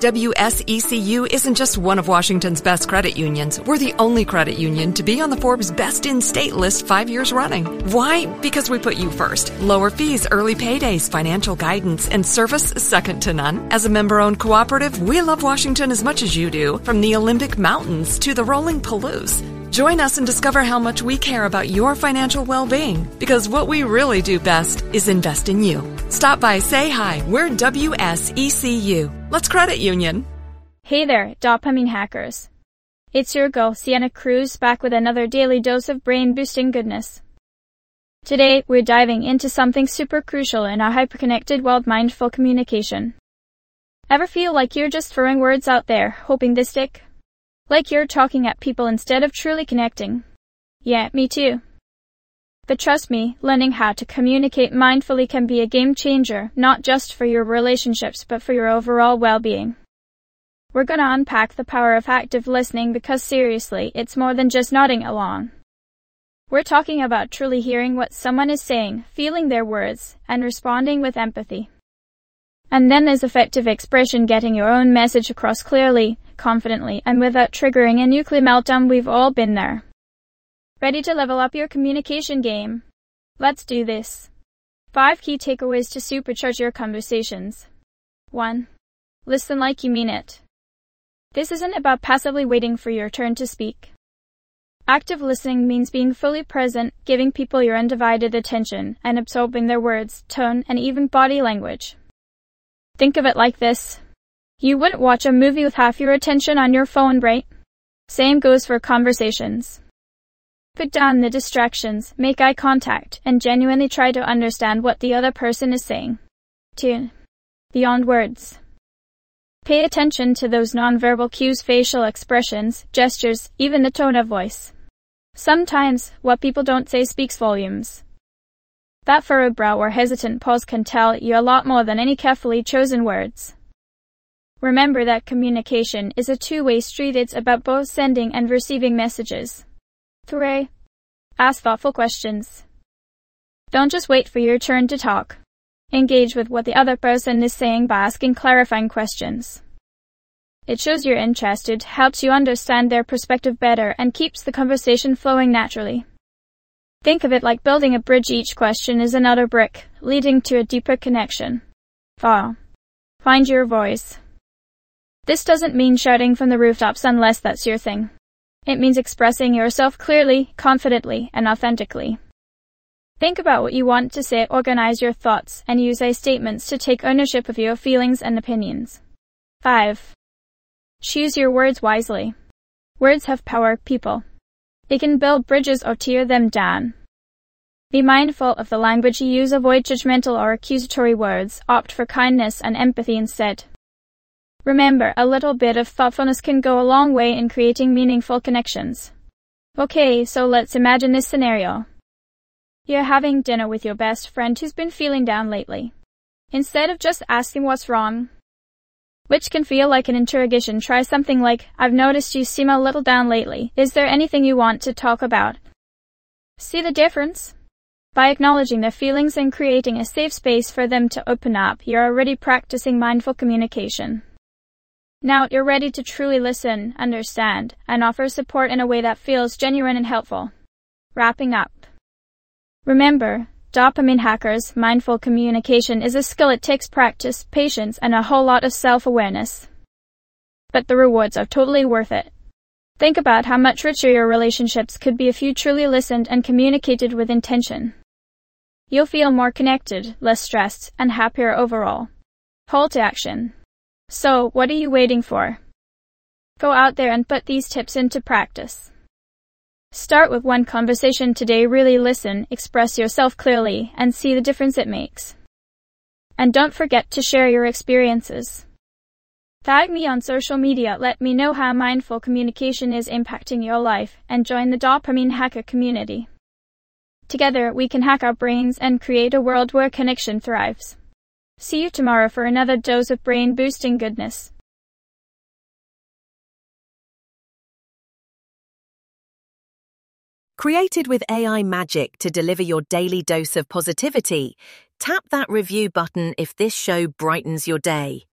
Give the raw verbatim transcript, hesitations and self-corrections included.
W S E C U isn't just one of Washington's best credit unions. We're the only credit union to be on the Forbes Best in State list five years running. Why? Because we put you first. Lower fees, early paydays, financial guidance, and service second to none. As a member-owned cooperative, we love Washington as much as you do, from the Olympic Mountains to the rolling Palouse. Join us and discover how much we care about your financial well-being, because what we really do best is invest in you. Stop by, say hi. We're W S E C U. Let's credit union. Hey there, dopamine hackers. It's your girl, Sienna Cruz, back with another daily dose of brain-boosting goodness. Today, we're diving into something super crucial in our hyperconnected world: mindful communication. Ever feel like you're just throwing words out there, hoping they stick? Like you're talking at people instead of truly connecting? Yeah, me too. But trust me, learning how to communicate mindfully can be a game changer, not just for your relationships but for your overall well-being. We're gonna unpack the power of active listening, because seriously, it's more than just nodding along. We're talking about truly hearing what someone is saying, feeling their words, and responding with empathy. And then there's effective expression, getting your own message across clearly, confidently, and without triggering a nuclear meltdown. We've all been there. Ready to level up your communication game? Let's do this. Five key takeaways to supercharge your conversations. one. Listen like you mean it. This isn't about passively waiting for your turn to speak. Active listening means being fully present, giving people your undivided attention, and absorbing their words, tone, and even body language. Think of it like this. You wouldn't watch a movie with half your attention on your phone, right? Same goes for conversations. Put down the distractions, make eye contact, and genuinely try to understand what the other person is saying. two. Beyond words. Pay attention to those nonverbal cues, facial expressions, gestures, even the tone of voice. Sometimes, what people don't say speaks volumes. That furrowed brow or hesitant pause can tell you a lot more than any carefully chosen words. Remember that communication is a two-way street. It's about both sending and receiving messages. three. Ask thoughtful questions. Don't just wait for your turn to talk. Engage with what the other person is saying by asking clarifying questions. It shows you're interested, helps you understand their perspective better, and keeps the conversation flowing naturally. Think of it like building a bridge. Each question is another brick, leading to a deeper connection. four. Find your voice. This doesn't mean shouting from the rooftops unless that's your thing. It means expressing yourself clearly, confidently, and authentically. Think about what you want to say, organize your thoughts, and use I statements to take ownership of your feelings and opinions. five. Choose your words wisely. Words have power, people. They can build bridges or tear them down. Be mindful of the language you use. Avoid judgmental or accusatory words. Opt for kindness and empathy instead. Remember, a little bit of thoughtfulness can go a long way in creating meaningful connections. Okay, so let's imagine this scenario. You're having dinner with your best friend who's been feeling down lately. Instead of just asking what's wrong, which can feel like an interrogation, try something like, I've noticed you seem a little down lately. Is there anything you want to talk about? See the difference? By acknowledging their feelings and creating a safe space for them to open up, you're already practicing mindful communication. Now you're ready to truly listen, understand, and offer support in a way that feels genuine and helpful. Wrapping up. Remember, dopamine hackers, mindful communication is a skill. It takes practice, patience, and a whole lot of self-awareness. But the rewards are totally worth it. Think about how much richer your relationships could be if you truly listened and communicated with intention. You'll feel more connected, less stressed, and happier overall. Call to action. So, what are you waiting for? Go out there and put these tips into practice. Start with one conversation today. Really listen, express yourself clearly, and see the difference it makes. And don't forget to share your experiences. Tag me on social media. Let me know how mindful communication is impacting your life, and join the Dopamine Hacker community. Together, we can hack our brains and create a world where connection thrives. See you tomorrow for another dose of brain-boosting goodness. Created with A I magic to deliver your daily dose of positivity, tap that review button if this show brightens your day.